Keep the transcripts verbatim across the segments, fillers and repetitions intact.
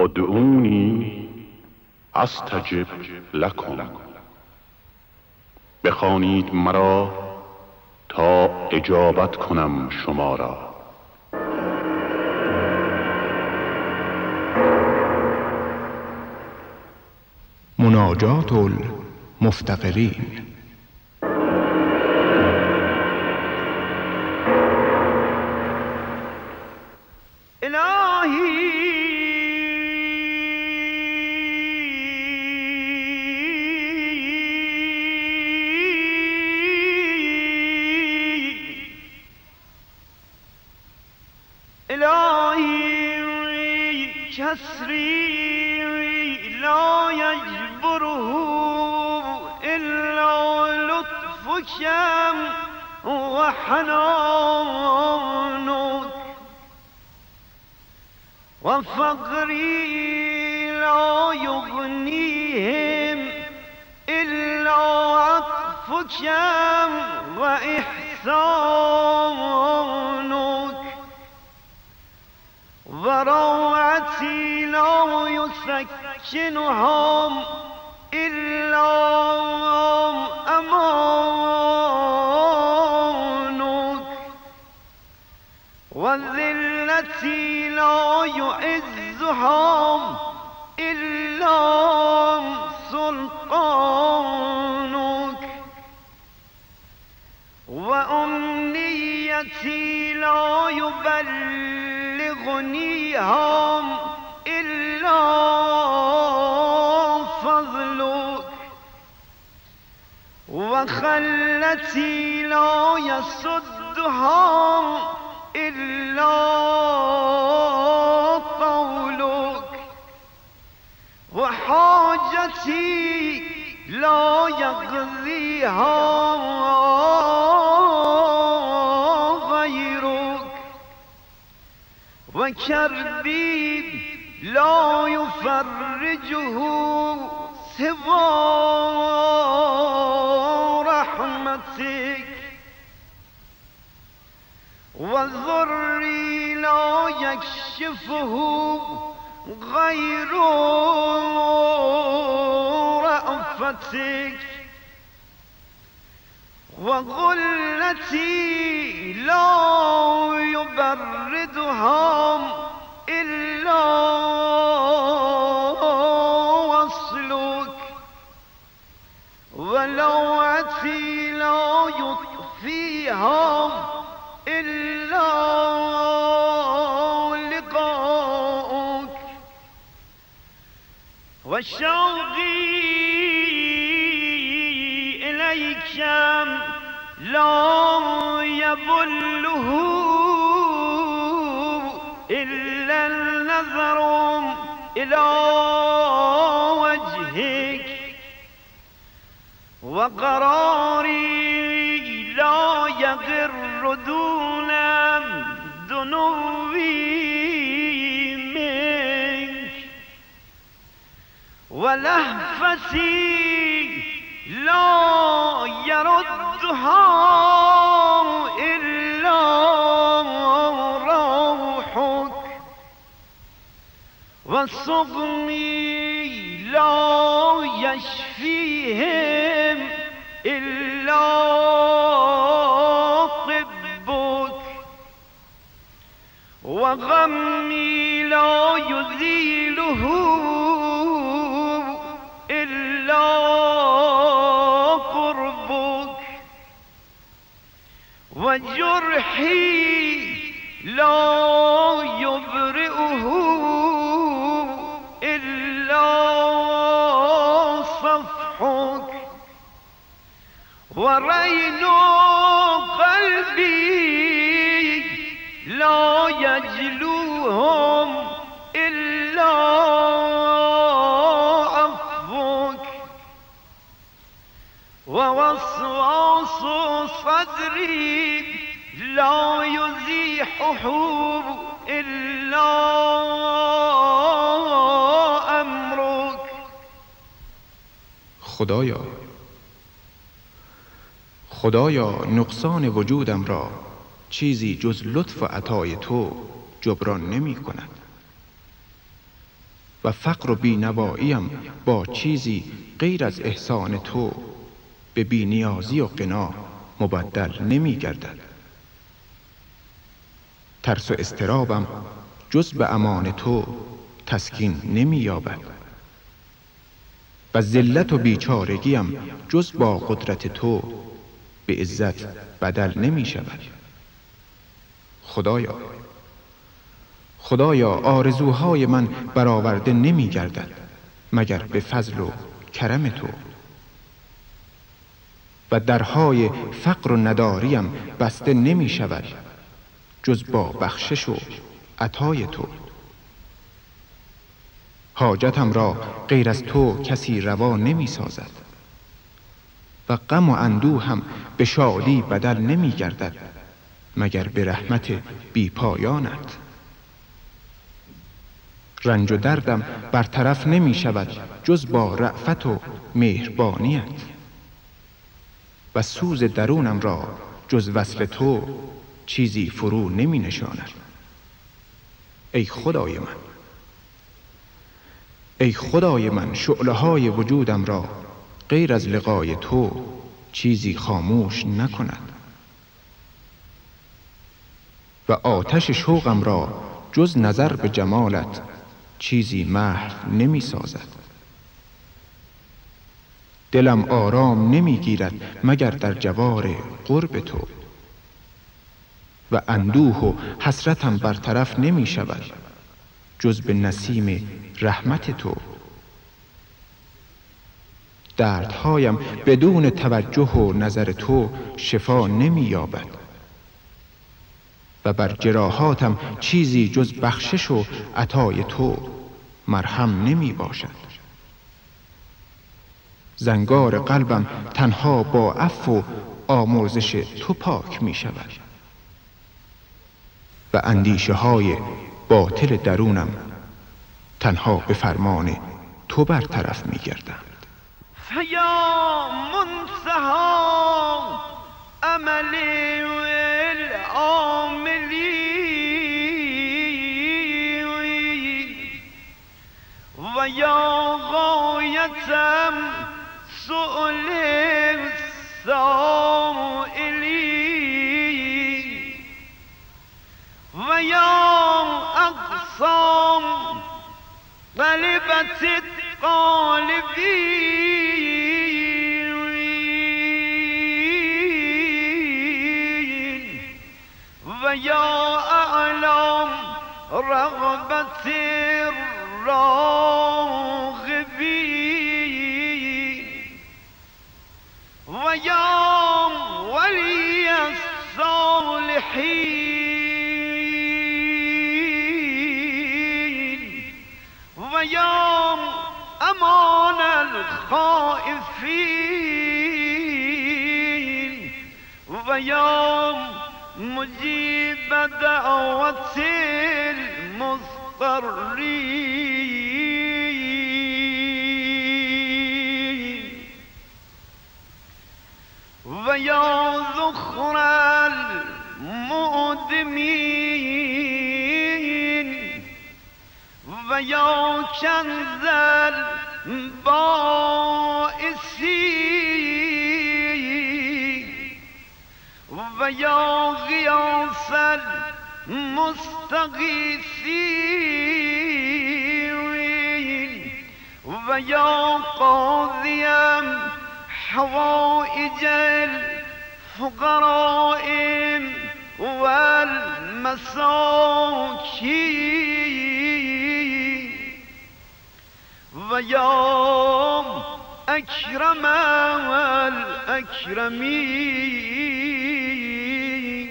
ادعونی استجب لکم، بخوانید مرا تا اجابت کنم شما را. مناجات المفتقرین. إلهي كسري لا يجبره إلا لطفك وحنانك، وفقري لا يغنيهم إلا عطفك وإحسانك، وروعتي لا يسكنهم إلا أمانك، وذلتي لا يعزهم إلا سلطانك، وأمنيتي لا يبلغنيهم إلا فضلك، وخلتي لا يسدهم إلا قولك، وحاجتي لا يقضيها غيرك، وكربي لا يفرجه سوى رحمتك، وضري لا يكشفه غير رأفتك، وغلتي لا يبردهم إلا وصلك، ولوعتي لا يطفيهم إلا لقاؤك، وشوقي إليك لا يبله إلا النظر إلى وجهك، وقراري لا يغر دون دنوي منك، ولهفتي لا يردها إلا روحك، وسقمي لا يشفيهم إلا طبك، وغمي لا يزيله إلا قربك، وجرحي لا يبرئه إلا صفحك، ورين قلبي لا يجلوهم إلا عفوك، ووسواس صدري لا يزيحه إلا أمرك. خدایا خدایا نقصان وجودم را چیزی جز لطف و عطای تو جبران نمی کند. و فقر و بینواییم با چیزی غیر از احسان تو به بینیازی و غنا مبدل نمی گردد. ترس و اضطرابم جز به امان تو تسکین نمی یابد و ذلت و بیچارگیم جز با قدرت تو به عزت بدل نمی شود. خدایا خدایا آرزوهای من برآورده نمی گردد مگر به فضل و کرم تو و درهای فقر و نداریم بسته نمی شود جز با بخشش و عطای تو. حاجتم را غیر از تو کسی روا نمی سازد و غم و اندوه هم به شادی بدل نمی گردد مگر به رحمت بی پایانت. رنج و دردم برطرف نمی شود جز با رأفت و مهربانیت و سوز درونم را جز وصل تو چیزی فرو نمی نشاند. ای خدای من ای خدای من شعله های وجودم را غیر از لقای تو چیزی خاموش نکند و آتش شوقم را جز نظر به جمالت چیزی محو نمی سازد. دلم آرام نمی گیرد مگر در جوار قرب تو و اندوه و حسرتم برطرف نمی شود جز به نسیم رحمت تو. دردهایم بدون توجه و نظر تو شفا نمی یابد و بر جراحاتم چیزی جز بخشش و عطای تو مرهم نمی باشد. زنگار قلبم تنها با عفو و آمرزش تو پاک می شود و اندیشه های باطل درونم تنها به فرمان تو برطرف می گردند. فیا منتهى عملی و العاملی و یا غایتم سؤال سائلی و یا اقسام غلبت قالبی و یا اعلام رغبت راغبی و یا ولی الصالحین و یا امان الخائفین و یا مجیب دعوت المضطرین و یا ذخر المعدمین و یا کنز البائسین و یا غیاث المستغیثین و یا قاضیم حوائج الفقراء والمساکین و یا اکرم الاکرمین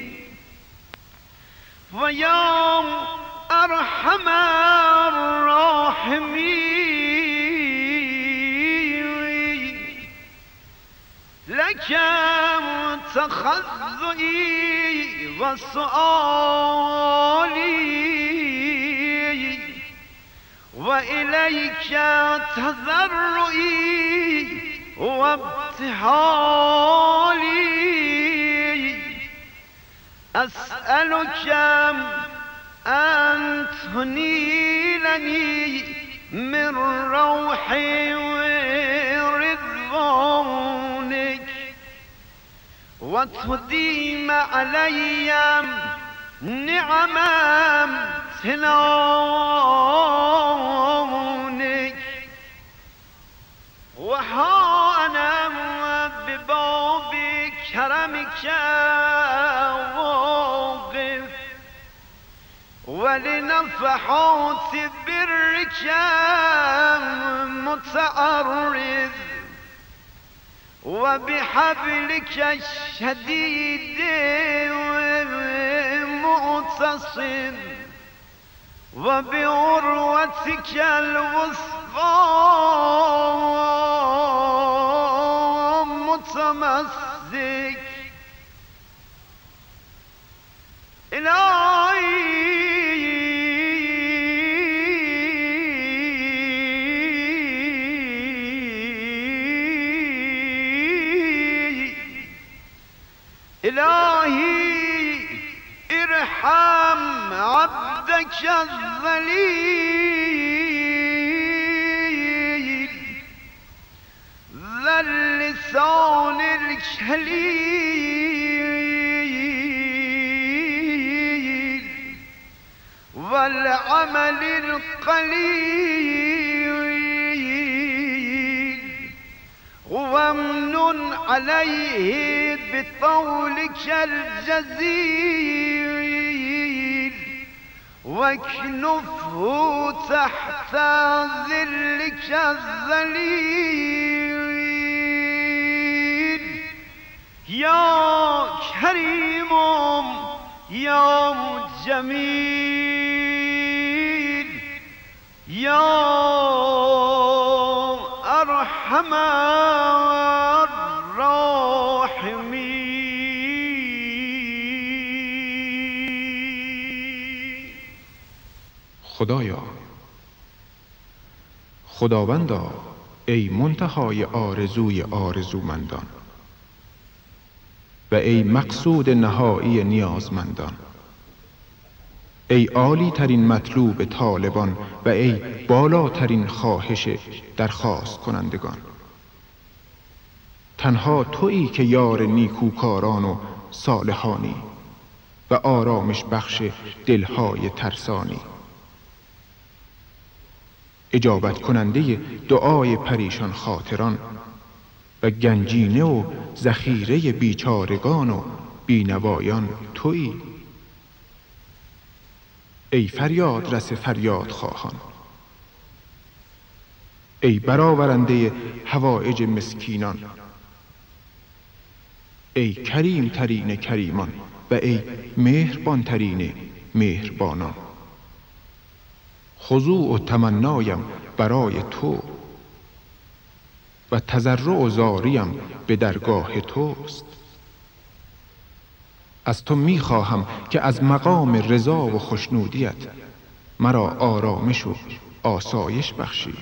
و یا ارحم الراحمین لکم تخضعی و سؤالی و الیک تضرعی و ابتهالی اسألك ان تنیلنی من روحي ورضوانك وتديم علي نعما تنونك وها أنا بباب كرمك واقف ولنفحات برك متعرض وبحبلك الشديد متصل وبعروتك الوثقى متمسك إلهي إلهي ارحم عبدك الذليل ذا اللسان الكليل والعمل القليل وامنن عليه بطولك الجزيل واكنفه تحت ظلك الذليل يا كريم يا جميل يا أرحم الراحمين. خدایا، خداوندا، ای منتهای آرزوی آرزومندان و ای مقصود نهایی نیازمندان، ای عالی ترین مطلوب طالبان و ای بالاترین خواهش درخواست کنندگان، تنها تویی که یار نیکوکاران و صالحانی و آرامش بخش دلهای ترسانی، اجابت کننده دعای پریشان خاطران و گنجینه و ذخیره بیچارگان و بینوایان تویی. ای فریاد رس فریاد خواهان، ای برآورنده حوایج مسکینان، ای کریم ترین کریمان و ای مهربان ترین مهربانان، خضوع و تمنایم برای تو و تضرع و زاریم به درگاه توست. از تو میخواهم که از مقام رضا و خوشنودیت مرا آرامش و آسایش بخشی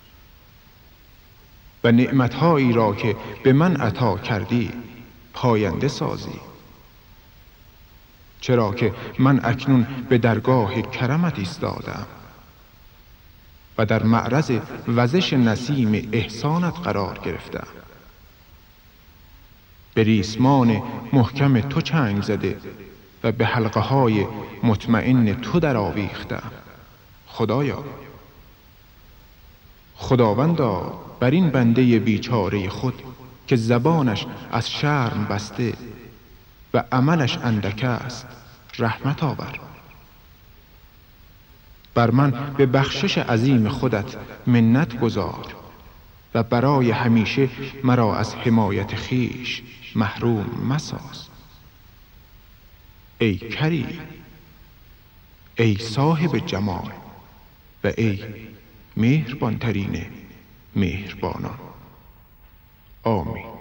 و نعمتهایی را که به من عطا کردی پاینده سازی، چرا که من اکنون به درگاه کرمت ایستادم و در معرض وزش نسیم احسانت قرار گرفتم. به ریسمان محکم تو چنگ زده و به حلقه های مطمئن تو در آویختم. خدایا، خداوندا، بر این بنده بیچاره خود که زبانش از شرم بسته و عملش اندک است رحمت آور. بر من به بخشش عظیم خودت منت گذار و برای همیشه مرا از حمایت خویش محروم مساز. ای کریم، ای صاحب جمال و ای مهربان ترین مهربانان. آمین.